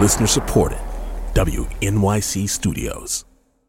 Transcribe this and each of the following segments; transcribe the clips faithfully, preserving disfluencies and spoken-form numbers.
Listener supported. W N Y C Studios.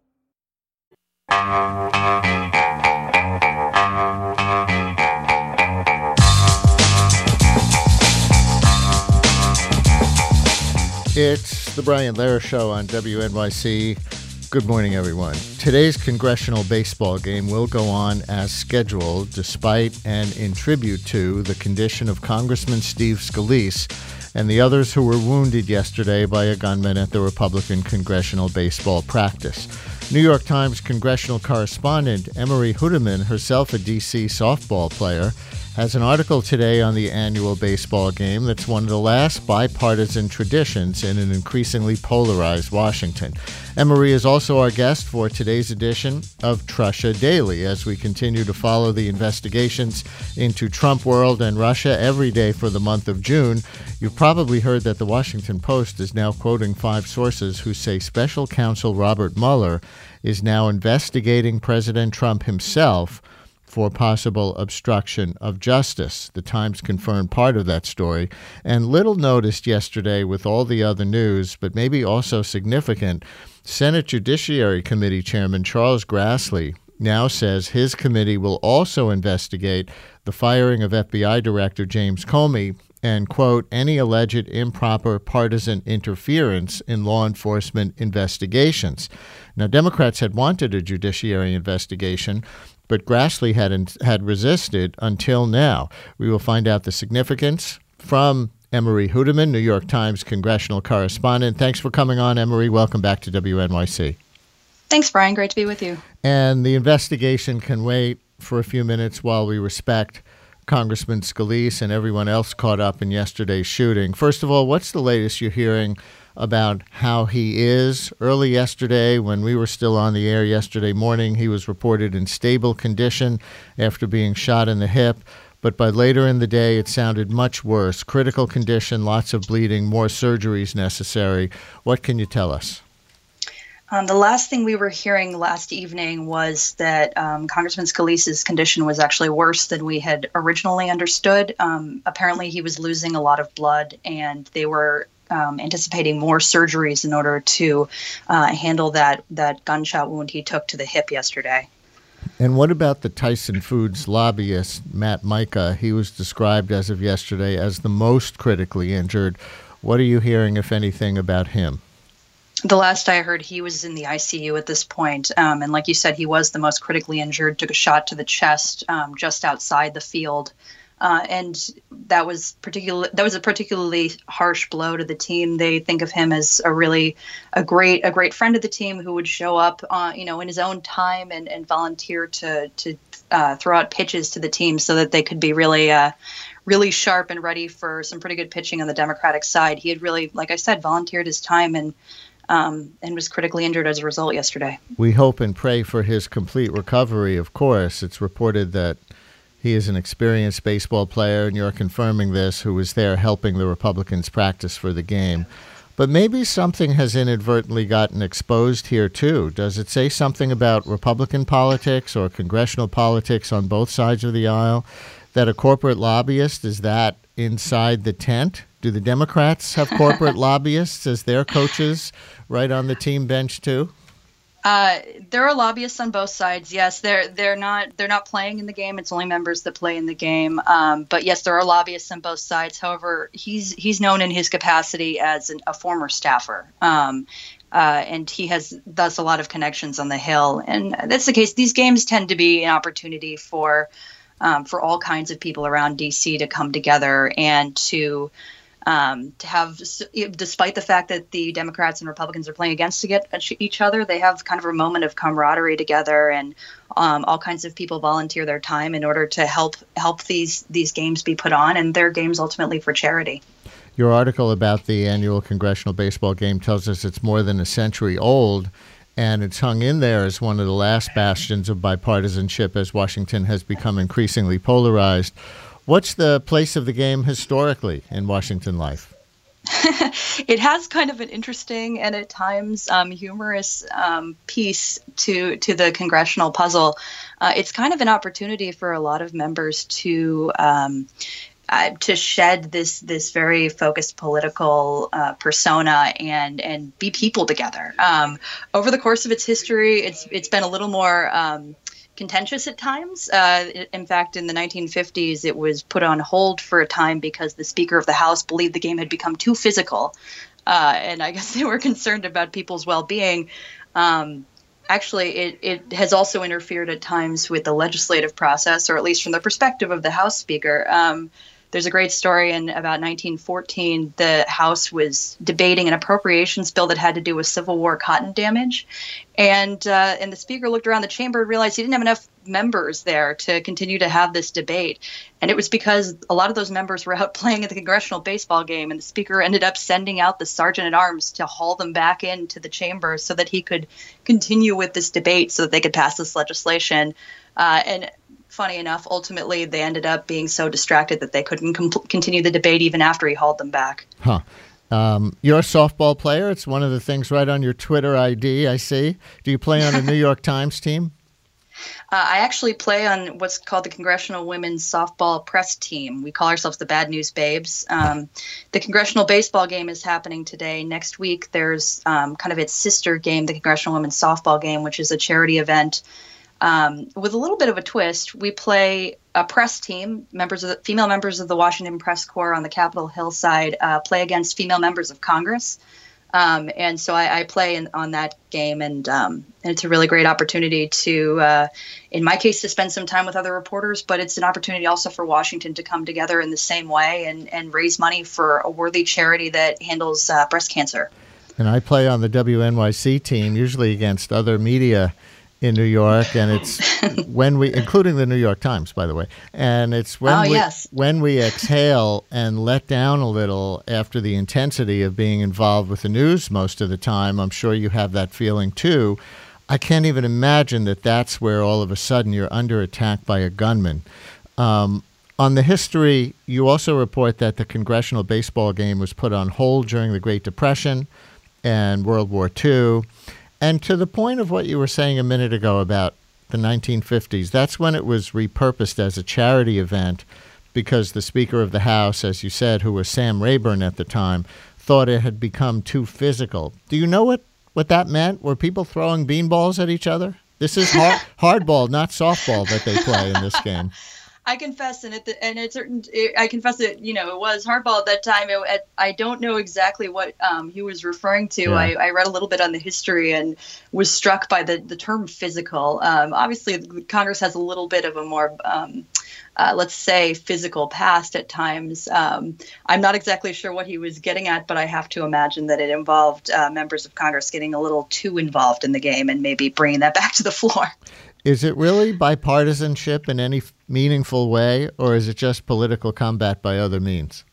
It's the Brian Lehrer Show on W N Y C. Good morning, everyone. Today's congressional baseball game will go on as scheduled, despite and in tribute to the condition of Congressman Steve Scalise and the others who were wounded yesterday by a gunman at the Republican congressional baseball practice. New York Times congressional correspondent Emery Hudeman, herself a D C softball player, has an article today on the annual baseball game that's one of the last bipartisan traditions in an increasingly polarized Washington. Emery is also our guest for today's edition of Trusha Daily as we continue to follow the investigations into Trump world and Russia every day for the month of June. You've probably heard that the Washington Post is now quoting five sources who say special counsel Robert Mueller is now investigating President Trump himself for possible obstruction of justice. The Times confirmed part of that story, and little noticed yesterday with all the other news, but maybe also significant, Senate Judiciary Committee Chairman Charles Grassley now says his committee will also investigate the firing of F B I Director James Comey and, quote, any alleged improper partisan interference in law enforcement investigations. Now, Democrats had wanted a judiciary investigation, but Grassley had had resisted until now. We will find out the significance from Emery Hudeman, New York Times congressional correspondent. Thanks for coming on, Emery. Welcome back to W N Y C. Thanks, Brian. Great to be with you. And the investigation can wait for a few minutes while we respect Congressman Scalise and everyone else caught up in yesterday's shooting. First of all, what's the latest you're hearing about how he is? Early yesterday, when we were still on the air yesterday morning, he was reported in stable condition after being shot in the hip. But by later in the day, it sounded much worse. Critical condition, lots of bleeding, more surgeries necessary. What can you tell us? Um, the last thing we were hearing last evening was that um, Congressman Scalise's condition was actually worse than we had originally understood. Um, apparently, he was losing a lot of blood, and they were um, anticipating more surgeries in order to uh, handle that that gunshot wound he took to the hip yesterday. And what about the Tyson Foods lobbyist, Matt Micah? He was described as of yesterday as the most critically injured. What are you hearing, if anything, about him? The last I heard, he was in the I C U at this point. Um, and like you said, he was the most critically injured, took a shot to the chest um, just outside the field. Uh, and that was particular. That was a particularly harsh blow to the team. They think of him as a really a great a great friend of the team who would show up, uh, you know, in his own time and, and volunteer to to uh, throw out pitches to the team so that they could be really uh, really sharp and ready for some pretty good pitching on the Democratic side. He had really, like I said, volunteered his time and um, and was critically injured as a result yesterday. We hope and pray for his complete recovery. Of course, it's reported that he is an experienced baseball player, and you're confirming this, who was there helping the Republicans practice for the game. But maybe something has inadvertently gotten exposed here, too. Does it say something about Republican politics or congressional politics on both sides of the aisle, that a corporate lobbyist is that inside the tent? Do the Democrats have corporate lobbyists as their coaches right on the team bench, too? Uh, there are lobbyists on both sides. Yes, they're they're not they're not playing in the game. It's only members that play in the game. Um, but yes, there are lobbyists on both sides. However, he's he's known in his capacity as an, a former staffer, um, uh, and he has thus a lot of connections on the Hill. And that's the case. These games tend to be an opportunity for um, for all kinds of people around D C to come together and to. Um, to have, despite the fact that the Democrats and Republicans are playing against each other, they have kind of a moment of camaraderie together, and um, all kinds of people volunteer their time in order to help help these these games be put on, and their games ultimately for charity. Your article about the annual congressional baseball game tells us it's more than a century old, and it's hung in there as one of the last bastions of bipartisanship as Washington has become increasingly polarized. What's the place of the game historically in Washington life? It has kind of an interesting and at times um, humorous um, piece to to the congressional puzzle. Uh, it's kind of an opportunity for a lot of members to um, uh, to shed this this very focused political uh, persona and and be people together. Um, over the course of its history, it's it's been a little more um, contentious at times. Uh, in fact, in the nineteen fifties, it was put on hold for a time because the Speaker of the House believed the game had become too physical, uh, and I guess they were concerned about people's well-being. Um, Actually, it, it has also interfered at times with the legislative process, or at least from the perspective of the House Speaker. Um, there's a great story in about nineteen fourteen. The House was debating an appropriations bill that had to do with Civil War cotton damage. And uh, and the Speaker looked around the chamber and realized he didn't have enough members there to continue to have this debate. And it was because a lot of those members were out playing at the congressional baseball game, and the Speaker ended up sending out the sergeant at arms to haul them back into the chamber so that he could continue with this debate so that they could pass this legislation. Uh, and funny enough, ultimately, they ended up being so distracted that they couldn't com- continue the debate even after he hauled them back. Huh. Um, you're a softball player. It's one of the things right on your Twitter I D, I see. Do you play on a New York Times team? Uh, I actually play on what's called the Congressional Women's Softball Press Team. We call ourselves the Bad News Babes. Um, the Congressional Baseball game is happening today. Next week, there's um, kind of its sister game, the Congressional Women's Softball game, which is a charity event. Um, with a little bit of a twist, we play a press team. Members of the, female members of the Washington Press Corps on the Capitol Hill side uh, play against female members of Congress. Um, and so I, I play in, on that game, and, um, and it's a really great opportunity to, uh, in my case, to spend some time with other reporters, but it's an opportunity also for Washington to come together in the same way and, and raise money for a worthy charity that handles uh, breast cancer. And I play on the W N Y C team, usually against other media in New York, and it's when we, including the New York Times, by the way, and it's when oh, we yes. when we exhale and let down a little after the intensity of being involved with the news most of the time. I'm sure you have that feeling too. I can't even imagine that that's where all of a sudden you're under attack by a gunman. Um, on the history, you also report that the congressional baseball game was put on hold during the Great Depression and World War Two. And to the point of what you were saying a minute ago about the nineteen fifties, that's when it was repurposed as a charity event because the Speaker of the House, as you said, who was Sam Rayburn at the time, thought it had become too physical. Do you know what, what that meant? Were people throwing beanballs at each other? This is hard, hardball, not softball, that they play in this game. I confess, and it and it's certain. I confess that you know it was hardball at that time. It, I don't know exactly what um, he was referring to. Yeah. I, I read a little bit on the history and was struck by the the term physical. Um, obviously, Congress has a little bit of a more, um, uh, let's say, physical past at times. Um, I'm not exactly sure what he was getting at, but I have to imagine that it involved uh, members of Congress getting a little too involved in the game and maybe bringing that back to the floor. Is it really bipartisanship in any meaningful way, or is it just political combat by other means?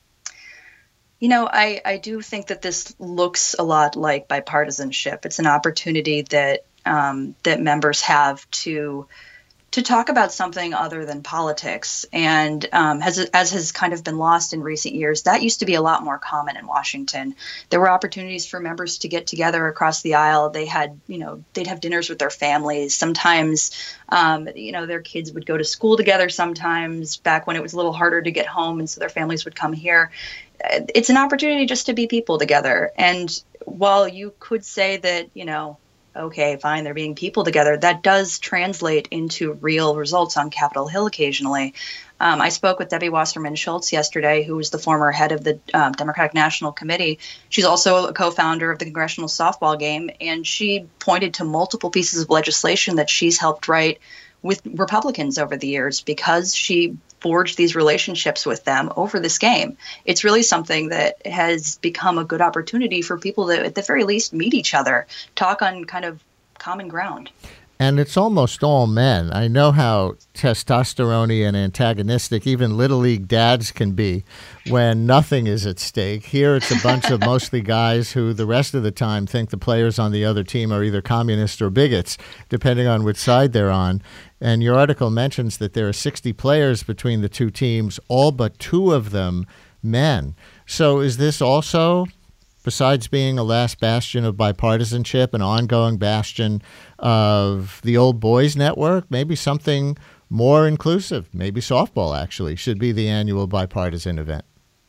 You know, I, I do think that this looks a lot like bipartisanship. It's an opportunity that um, that members have to to talk about something other than politics. And um, as, as has kind of been lost in recent years, that used to be a lot more common in Washington. There were opportunities for members to get together across the aisle. They had, you know, they'd have dinners with their families. Sometimes, um, you know, their kids would go to school together sometimes back when it was a little harder to get home. And so their families would come here. It's an opportunity just to be people together. And while you could say that, you know, okay, fine, they're being people together, that does translate into real results on Capitol Hill occasionally. Um, I spoke with Debbie Wasserman Schultz yesterday, who was the former head of the um, Democratic National Committee. She's also a co-founder of the Congressional Softball Game, and she pointed to multiple pieces of legislation that she's helped write with Republicans over the years because she forged these relationships with them over this game. It's really something that has become a good opportunity for people to, at the very least, meet each other, talk on kind of common ground. And it's almost all men. I know how testosterone and antagonistic even Little League dads can be when nothing is at stake. Here it's a bunch of mostly guys who the rest of the time think the players on the other team are either communists or bigots, depending on which side they're on. And your article mentions that there are sixty players between the two teams, all but two of them men. So is this also, besides being a last bastion of bipartisanship, an ongoing bastion of the old boys network, maybe something more inclusive. Maybe softball actually should be the annual bipartisan event.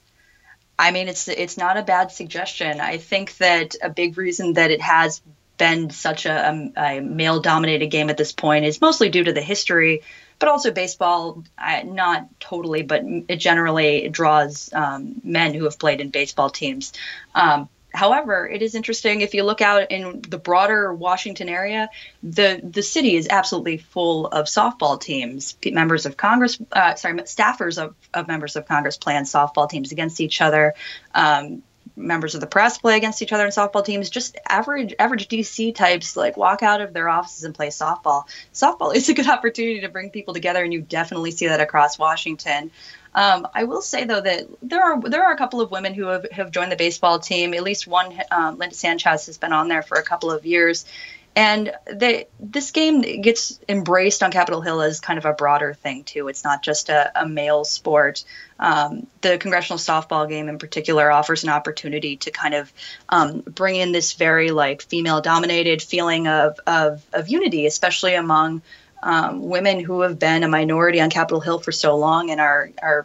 I mean, it's it's not a bad suggestion. I think that a big reason that it has been such a, a, a male-dominated game at this point is mostly due to the history, but also baseball, I, not totally, but it generally draws um, men who have played in baseball teams. Um, However, it is interesting if you look out in the broader Washington area, the the city is absolutely full of softball teams. Members of Congress, uh, sorry, staffers of, of members of Congress play on softball teams against each other. Um, members of the press play against each other in softball teams. Just average average D C types like walk out of their offices and play softball. Softball is a good opportunity to bring people together, and you definitely see that across Washington. Um, I will say, though, that there are there are a couple of women who have, have joined the baseball team. At least one, um, Linda Sanchez, has been on there for a couple of years. And they, this game gets embraced on Capitol Hill as kind of a broader thing, too. It's not just a, a male sport. Um, the congressional softball game in particular offers an opportunity to kind of um, bring in this very like female-dominated feeling of, of, of unity, especially among Um, women who have been a minority on Capitol Hill for so long and are are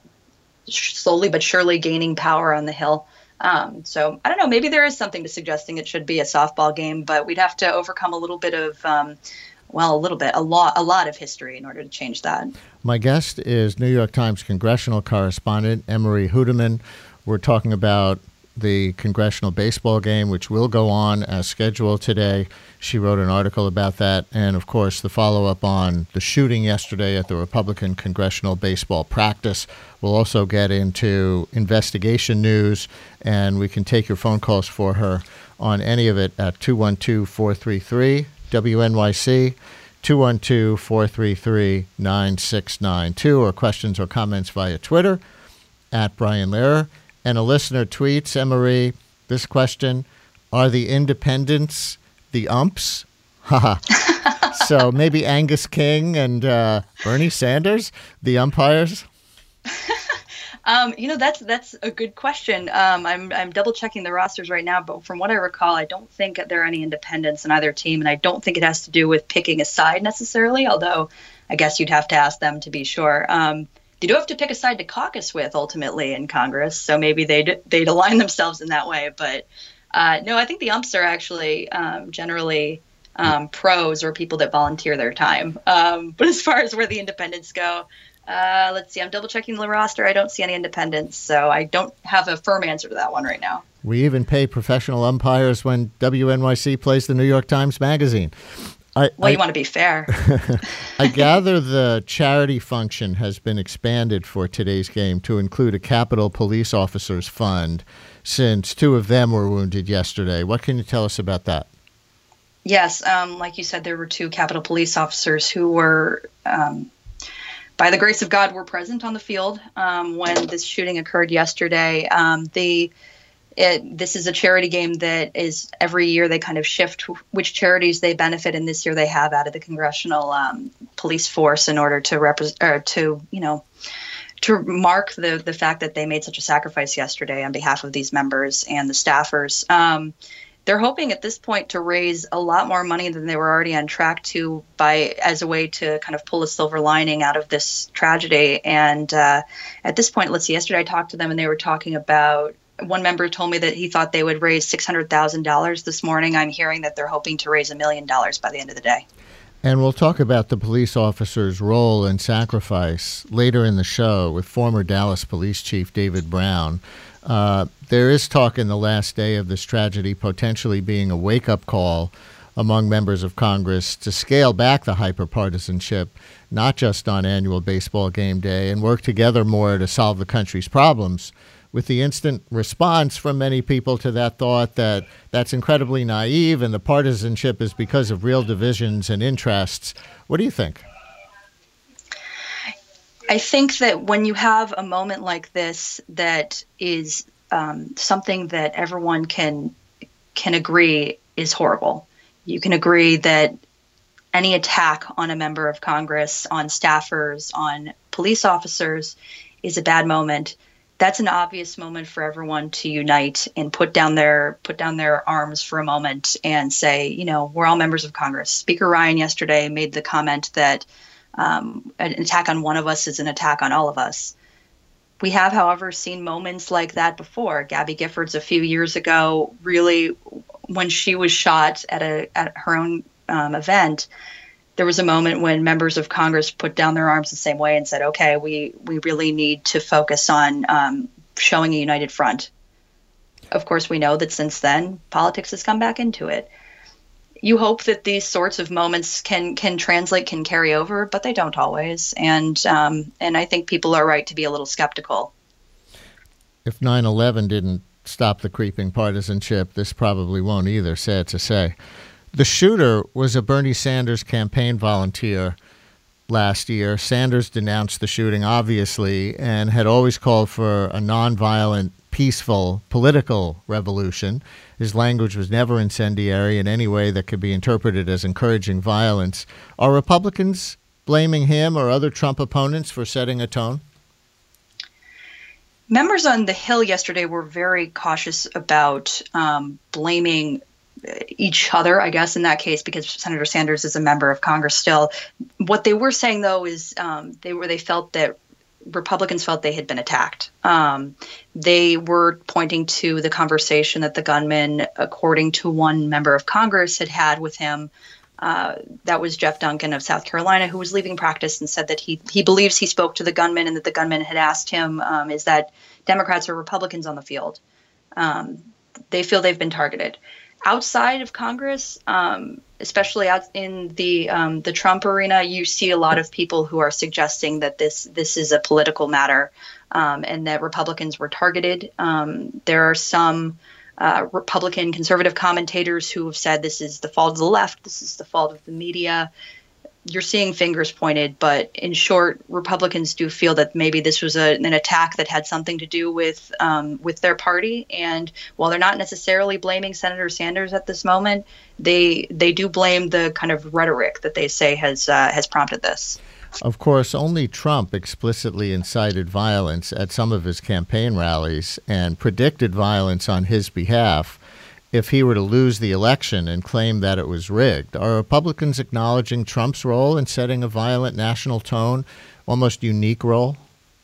slowly but surely gaining power on the Hill. Um, so I don't know, maybe there is something to suggesting it should be a softball game, but we'd have to overcome a little bit of, um, well, a little bit, a lot, a lot of history in order to change that. My guest is New York Times congressional correspondent Emery Hudeman. We're talking about the congressional baseball game, which will go on as scheduled today. She wrote an article about that. And, of course, the follow-up on the shooting yesterday at the Republican congressional baseball practice. We'll also get into investigation news, and we can take your phone calls for her on any of it at two one two, four three three, W N Y C, two one two, four three three, nine six nine two, or questions or comments via Twitter at Brian Lehrer. And a listener tweets, Emery, this question: are the independents the umps? Haha. So maybe Angus King and uh, Bernie Sanders, the umpires? um, you know, that's that's a good question. Um, I'm I'm double checking the rosters right now, but from what I recall, I don't think there are any independents on either team, and I don't think it has to do with picking a side necessarily. Although I guess you'd have to ask them to be sure. Um, You do have to pick a side to caucus with ultimately in Congress, so maybe they'd, they'd align themselves in that way. But uh, no, I think the umps are actually um, generally um, pros or people that volunteer their time. Um, but as far as where the independents go, uh, let's see, I'm double checking the roster. I don't see any independents, so I don't have a firm answer to that one right now. We even pay professional umpires when W N Y C plays the New York Times Magazine. I, well, I, you want to be fair. I gather the charity function has been expanded for today's game to include a Capitol Police Officers Fund, since two of them were wounded yesterday. What can you tell us about that? Yes, um, like you said, there were two Capitol Police officers who were, um, by the grace of God, were present on the field um, when this shooting occurred yesterday. Um, the It, this is a charity game that is every year they kind of shift which charities they benefit, and this year they have added the congressional um, police force in order to represent or to you know to mark the the fact that they made such a sacrifice yesterday on behalf of these members and the staffers. Um, they're hoping at this point to raise a lot more money than they were already on track to, by as a way to kind of pull a silver lining out of this tragedy. And uh, at this point, let's see, yesterday I talked to them and they were talking about. One member told me that he thought they would raise six hundred thousand dollars this morning. I'm hearing that they're hoping to raise a million dollars by the end of the day. And we'll talk about the police officers' role and sacrifice later in the show with former Dallas Police Chief David Brown. Uh, there is talk in the last day of this tragedy potentially being a wake-up call among members of Congress to scale back the hyperpartisanship, not just on annual baseball game day, and work together more to solve the country's problems, with the instant response from many people to that thought that that's incredibly naive and the partisanship is because of real divisions and interests. What do you think? I think that when you have a moment like this that is um, something that everyone can can agree is horrible, you can agree that any attack on a member of Congress, on staffers, on police officers is a bad moment. That's an obvious moment for everyone to unite and put down their put down their arms for a moment and say, you know, we're all members of Congress. Speaker Ryan yesterday made the comment that um, an attack on one of us is an attack on all of us. We have, however, seen moments like that before. Gabby Giffords a few years ago, really, when she was shot at a at her own um, event, there was a moment when members of Congress put down their arms the same way and said, okay, we, we really need to focus on um, showing a united front. Of course, we know that since then, politics has come back into it. You hope that these sorts of moments can can translate, can carry over, but they don't always. And um, and I think people are right to be a little skeptical. If nine eleven didn't stop the creeping partisanship, this probably won't either, sad to say. The shooter was a Bernie Sanders campaign volunteer last year. Sanders denounced the shooting, obviously, and had always called for a nonviolent, peaceful political revolution. His language was never incendiary in any way that could be interpreted as encouraging violence. Are Republicans blaming him or other Trump opponents for setting a tone? Members on the Hill yesterday were very cautious about um, blaming each other, I guess, in that case, because Senator Sanders is a member of Congress still. What they were saying, though, is um, they were they felt that Republicans felt they had been attacked. Um, they were pointing to the conversation that the gunman, according to one member of Congress, had had with him. Uh, that was Jeff Duncan of South Carolina, who was leaving practice and said that he he believes he spoke to the gunman and that the gunman had asked him, um, is that Democrats or Republicans on the field? Um, they feel they've been targeted. Outside of Congress, um, especially out in the um, the Trump arena, you see a lot of people who are suggesting that this this is a political matter um, and that Republicans were targeted. Um, there are some uh, Republican conservative commentators who have said this is the fault of the left, this is the fault of the media. You're seeing fingers pointed, but in short, Republicans do feel that maybe this was a, an attack that had something to do with um, with their party. And while they're not necessarily blaming Senator Sanders at this moment, they they do blame the kind of rhetoric that they say has uh, has prompted this. Of course, only Trump explicitly incited violence at some of his campaign rallies and predicted violence on his behalf. If he were to lose the election and claim that it was rigged, are Republicans acknowledging Trump's role in setting a violent national tone, almost unique role?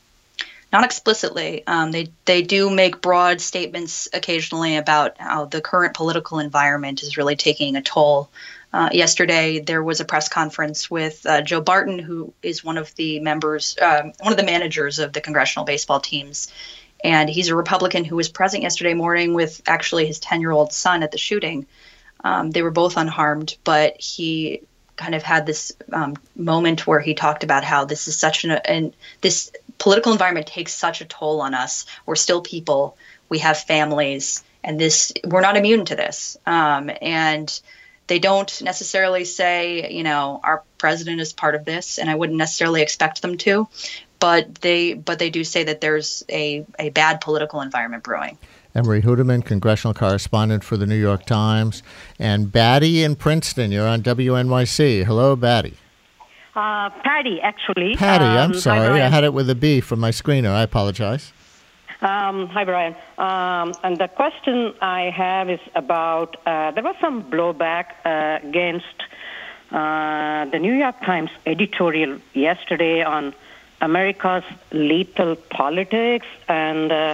Not explicitly. Um, they they do make broad statements occasionally about how the current political environment is really taking a toll. Uh, yesterday, there was a press conference with uh, Joe Barton, who is one of the members, um, one of the managers of the congressional baseball teams. And he's a Republican who was present yesterday morning with actually his ten-year-old son at the shooting. Um, they were both unharmed, but he kind of had this um, moment where he talked about how this is such an, and this political environment takes such a toll on us. We're still people. We have families, and this we're not immune to this. Um, and they don't necessarily say, you know, our president is part of this, and I wouldn't necessarily expect them to. But they but they do say that there's a, a bad political environment brewing. Emery Hudeman, congressional correspondent for the New York Times. And Batty in Princeton, you're on W N Y C. Hello, Batty. Uh, Patty, actually. Patty, um, I'm sorry. Hi, I had it with a B from my screener. I apologize. Um, hi, Brian. Um, and the question I have is about, uh, there was some blowback uh, against uh, the New York Times editorial yesterday on America's lethal politics, and uh,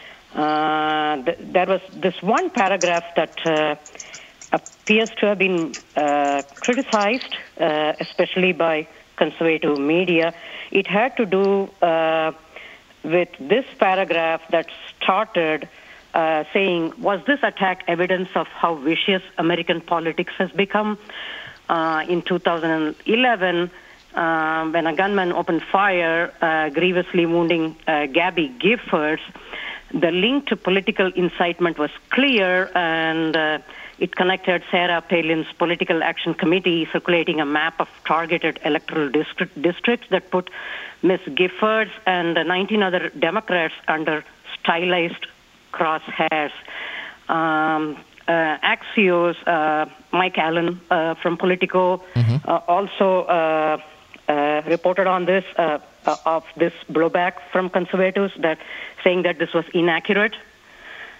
uh, th- there was this one paragraph that uh, appears to have been uh, criticized, uh, especially by conservative media. It had to do uh, with this paragraph that started uh, saying, was this attack evidence of how vicious American politics has become? Uh, in two thousand eleven, Uh, when a gunman opened fire, uh, grievously wounding uh, Gabby Giffords, the link to political incitement was clear, and uh, it connected Sarah Palin's Political Action Committee circulating a map of targeted electoral district, districts that put Miz Giffords and nineteen other Democrats under stylized crosshairs. Um, uh, Axios, uh, Mike Allen uh, from Politico, mm-hmm. uh, also uh, Uh, reported on this, uh, uh, of this blowback from conservatives, that saying that this was inaccurate.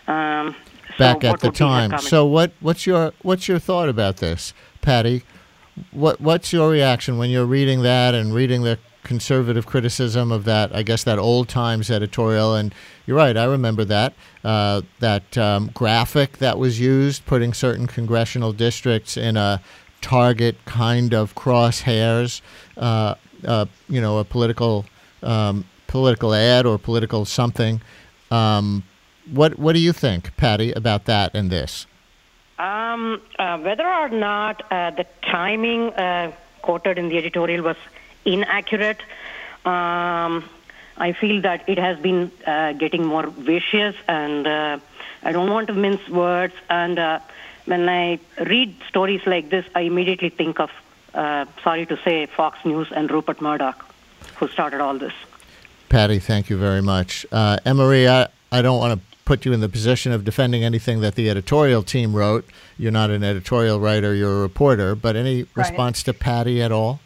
Um, Back so at the time. So what? What's your what's your thought about this, Patty? what what's your reaction when you're reading that and reading the conservative criticism of that, I guess, that old Times editorial? And you're right, I remember that, uh, that um, graphic that was used, putting certain congressional districts in a target kind of crosshairs, uh, uh, you know, a political um, political ad or political something. Um, what what do you think, Patty, about that and this? Um, uh, whether or not uh, the timing uh, quoted in the editorial was inaccurate, um, I feel that it has been uh, getting more vicious, and uh, I don't want to mince words. And uh, when I read stories like this, I immediately think of, uh, sorry to say, Fox News and Rupert Murdoch, who started all this. Patty, thank you very much. Uh, Emery, I, I don't want to put you in the position of defending anything that the editorial team wrote. You're not an editorial writer, you're a reporter, but any right. response to Patty at all?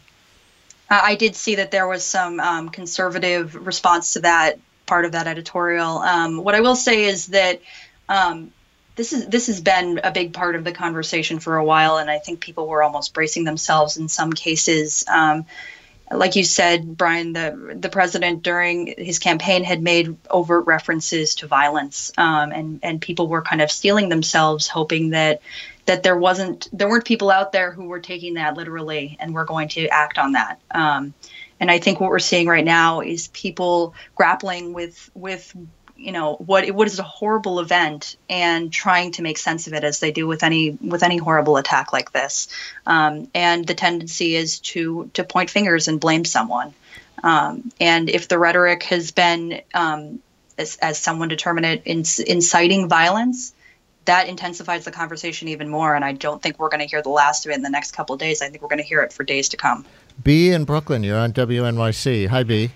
I did see that there was some um, conservative response to that part of that editorial. Um, what I will say is that um, this is this has been a big part of the conversation for a while, and I think people were almost bracing themselves in some cases. Um, like you said, Brian, the the president during his campaign had made overt references to violence, um, and and people were kind of steeling themselves, hoping that. that there wasn't, there weren't people out there who were taking that literally and were going to act on that. Um, and I think what we're seeing right now is people grappling with, with, you know, what what is a horrible event and trying to make sense of it as they do with any with any horrible attack like this. Um, and the tendency is to to point fingers and blame someone. Um, and if the rhetoric has been, um, as, as someone determined it, inc- inciting violence, that intensifies the conversation even more, and I don't think we're going to hear the last of it in the next couple of days. I think we're going to hear it for days to come. B in Brooklyn, you're on W N Y C. Hi, B.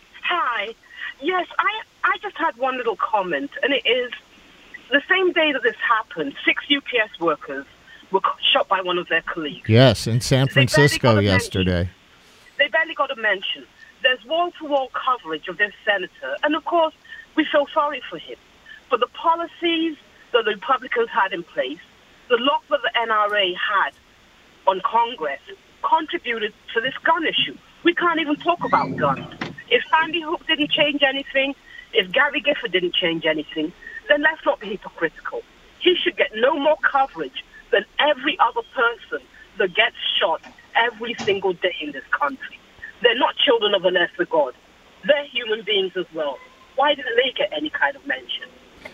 Hi. Yes, I I just had one little comment, and it is the same day that this happened, six U P S workers were shot by one of their colleagues. Yes, in San Francisco yesterday. They barely got a mention. There's wall-to-wall coverage of their senator, and of course, we feel sorry for him. But the policies that the Republicans had in place, the lock that the N R A had on Congress, contributed to this gun issue. We can't even talk about guns. If Sandy Hook didn't change anything, if Gary Gifford didn't change anything, then let's not be hypocritical. He should get no more coverage than every other person that gets shot every single day in this country. They're not children of a lesser God. They're human beings as well. Why didn't they get any kind of mention?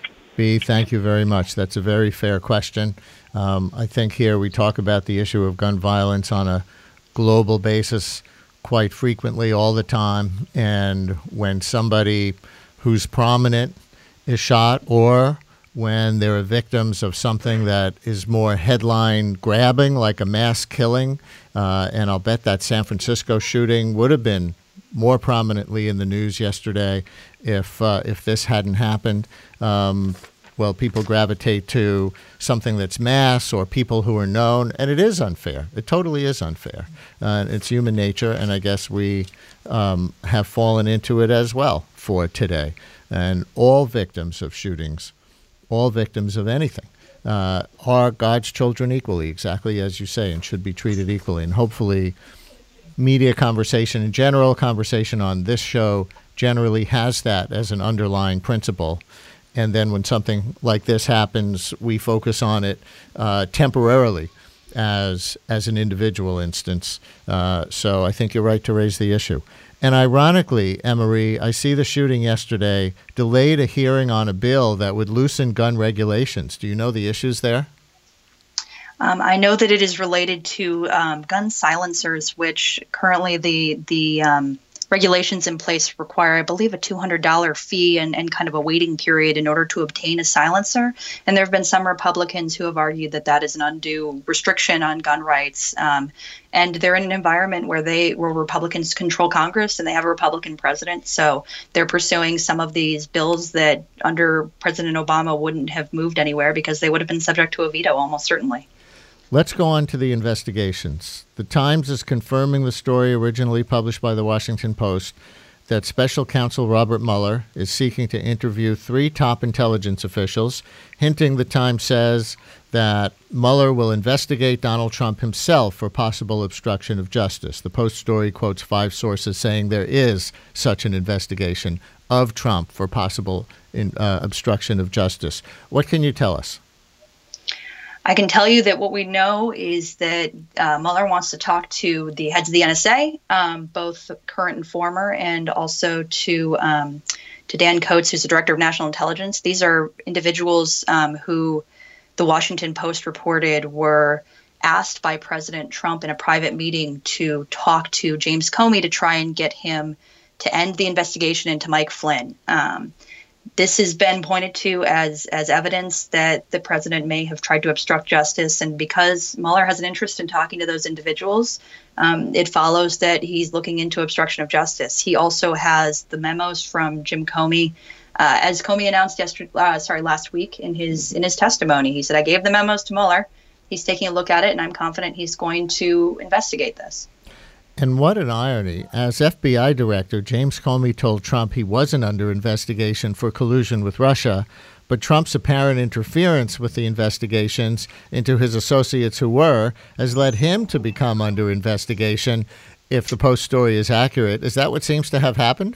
B, thank you very much. That's a very fair question. Um, I think here we talk about the issue of gun violence on a global basis quite frequently all the time. And when somebody who's prominent is shot, or when there are victims of something that is more headline grabbing, like a mass killing, uh, and I'll bet that San Francisco shooting would have been more prominently in the news yesterday if uh, if this hadn't happened. Um, well, people gravitate to something that's mass or people who are known, and it is unfair. It totally is unfair. Uh, it's human nature, and I guess we um, have fallen into it as well for today. And all victims of shootings, all victims of anything, uh, are God's children equally, exactly as you say, and should be treated equally. And hopefully media conversation in general, conversation on this show generally has that as an underlying principle. And then when something like this happens, we focus on it uh, temporarily as as an individual instance. Uh, so I think you're right to raise the issue. And ironically, Emery, I see the shooting yesterday delayed a hearing on a bill that would loosen gun regulations. Do you know the issues there? Um, I know that it is related to um, gun silencers, which currently the the um, regulations in place require, I believe, a two hundred dollars fee and, and kind of a waiting period in order to obtain a silencer. And there have been some Republicans who have argued that that is an undue restriction on gun rights. Um, and they're in an environment where they where Republicans control Congress and they have a Republican president. So they're pursuing some of these bills that under President Obama wouldn't have moved anywhere because they would have been subject to a veto almost certainly. Let's go on to the investigations. The Times is confirming the story originally published by the Washington Post that Special Counsel Robert Mueller is seeking to interview three top intelligence officials, hinting the Times says that Mueller will investigate Donald Trump himself for possible obstruction of justice. The Post story quotes five sources saying there is such an investigation of Trump for possible in, uh, obstruction of justice. What can you tell us? I can tell you that what we know is that uh, Mueller wants to talk to the heads of the N S A, um, both current and former, and also to um, to Dan Coats, who's the director of national intelligence. These are individuals um, who the Washington Post reported were asked by President Trump in a private meeting to talk to James Comey to try and get him to end the investigation into Mike Flynn. Um, This has been pointed to as as evidence that the president may have tried to obstruct justice. And because Mueller has an interest in talking to those individuals, um, it follows that he's looking into obstruction of justice. He also has the memos from Jim Comey. Uh, as Comey announced yesterday, uh, sorry, last week in his in his testimony, he said, I gave the memos to Mueller. He's taking a look at it, and I'm confident he's going to investigate this. And what an irony. As F B I director, James Comey told Trump he wasn't under investigation for collusion with Russia, but Trump's apparent interference with the investigations into his associates who were has led him to become under investigation, if the Post story is accurate. Is that what seems to have happened?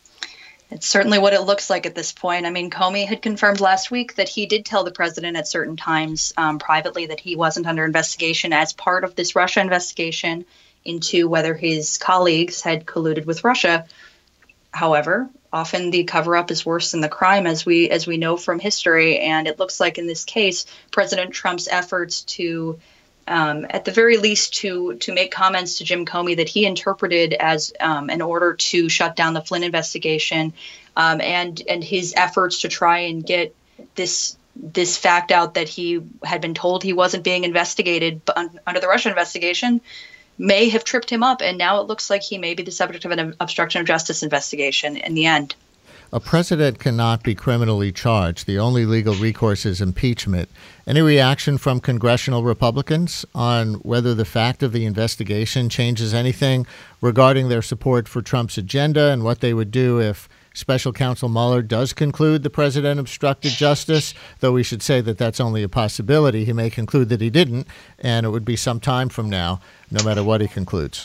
It's certainly what it looks like at this point. I mean, Comey had confirmed last week that he did tell the president at certain times um, privately that he wasn't under investigation as part of this Russia investigation into whether his colleagues had colluded with Russia. However, often the cover-up is worse than the crime, as we as we know from history. And it looks like in this case, President Trump's efforts to, um, at the very least, to to make comments to Jim Comey that he interpreted as um, an order to shut down the Flynn investigation, um, and and his efforts to try and get this this fact out that he had been told he wasn't being investigated under the Russia investigation, may have tripped him up, and now it looks like he may be the subject of an obstruction of justice investigation in the end. A president cannot be criminally charged. The only legal recourse is impeachment. Any reaction from congressional Republicans on whether the fact of the investigation changes anything regarding their support for Trump's agenda and what they would do if Special Counsel Mueller does conclude the president obstructed justice, though we should say that that's only a possibility. He may conclude that he didn't, and it would be some time from now, no matter what he concludes.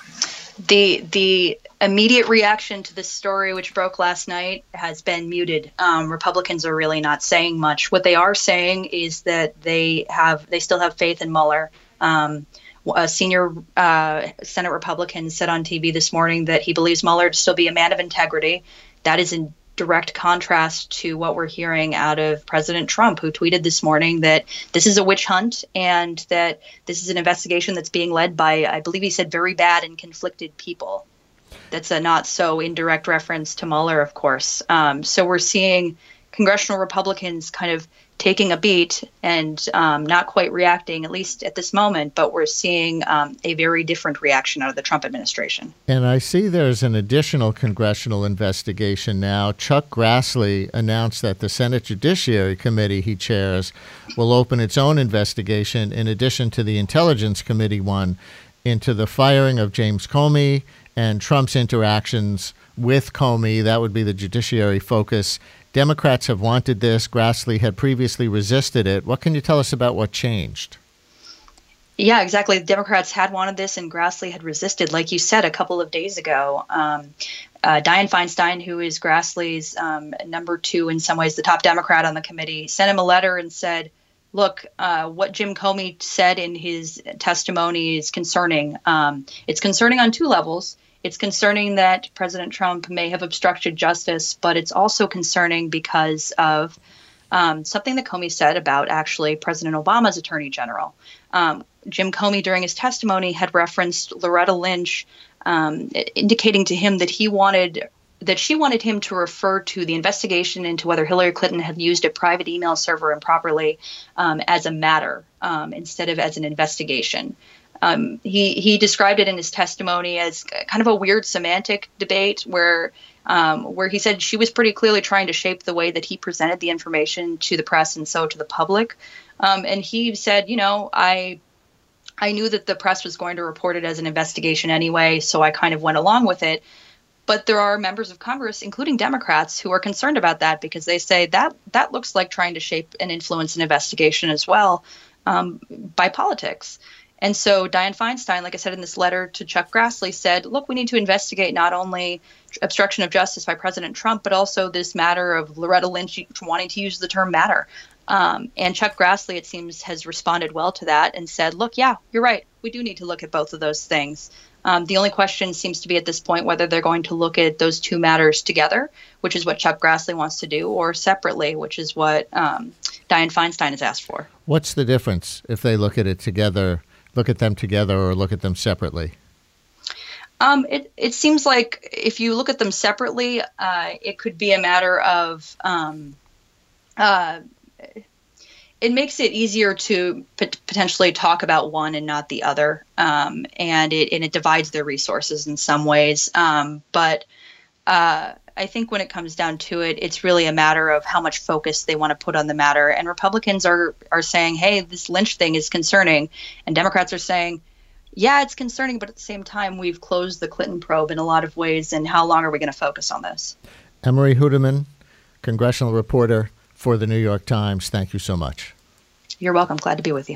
The the immediate reaction to this story, which broke last night, has been muted. Um, Republicans are really not saying much. What they are saying is that they have they still have faith in Mueller. Um, A senior uh, Senate Republican said on T V this morning that he believes Mueller to still be a man of integrity. That is in direct contrast to what we're hearing out of President Trump, who tweeted this morning that this is a witch hunt and that this is an investigation that's being led by, I believe he said, very bad and conflicted people. That's a not so indirect reference to Mueller, of course. Um, so we're seeing congressional Republicans kind of taking a beat and um, not quite reacting, at least at this moment, but we're seeing um, a very different reaction out of the Trump administration. And I see there's an additional congressional investigation now. Chuck Grassley announced that the Senate Judiciary Committee he chairs will open its own investigation in addition to the Intelligence Committee one into the firing of James Comey and Trump's interactions with Comey. That would be the judiciary focus. Democrats have wanted this. Grassley had previously resisted it. What can you tell us about what changed? Yeah, exactly. The Democrats had wanted this, and Grassley had resisted, like you said, a couple of days ago. Um, uh, Dianne Feinstein, who is Grassley's um, number two, in some ways the top Democrat on the committee, sent him a letter and said, look, uh, what Jim Comey said in his testimony is concerning. Um, it's concerning on two levels. It's concerning that President Trump may have obstructed justice, but it's also concerning because of um, something that Comey said about actually President Obama's attorney general. Um, Jim Comey, during his testimony, had referenced Loretta Lynch, um, indicating to him that he wanted that she wanted him to refer to the investigation into whether Hillary Clinton had used a private email server improperly um, as a matter um, instead of as an investigation. Um, he he described it in his testimony as kind of a weird semantic debate where um, where he said she was pretty clearly trying to shape the way that he presented the information to the press and so to the public. Um, and he said, you know, I I knew that the press was going to report it as an investigation anyway, so I kind of went along with it. but there are members of Congress, including Democrats, who are concerned about that because they say that that looks like trying to shape and influence an investigation as well um, by politics. And so Dianne Feinstein, like I said in this letter to Chuck Grassley, said, look, we need to investigate not only obstruction of justice by President Trump, but also this matter of Loretta Lynch wanting to use the term matter. Um, and Chuck Grassley, it seems, has responded well to that and said, look, yeah, you're right. We do need to look at both of those things. Um, the only question seems to be at this point whether they're going to look at those two matters together, which is what Chuck Grassley wants to do, or separately, which is what um, Dianne Feinstein has asked for. What's the difference if they look at it together, look at them together, or look at them separately? Um, it, it seems like if you look at them separately, uh, it could be a matter of um, uh, it makes it easier to pot- potentially talk about one and not the other. Um, and it and it divides their resources in some ways. Um, but uh, I think when it comes down to it, it's really a matter of how much focus they want to put on the matter. And Republicans are are saying, hey, this Lynch thing is concerning. And Democrats are saying, yeah, it's concerning. But at the same time, we've closed the Clinton probe in a lot of ways. And how long are we going to focus on this? Emory Hudeman, congressional reporter for the New York Times. Thank you so much. You're welcome. Glad to be with you.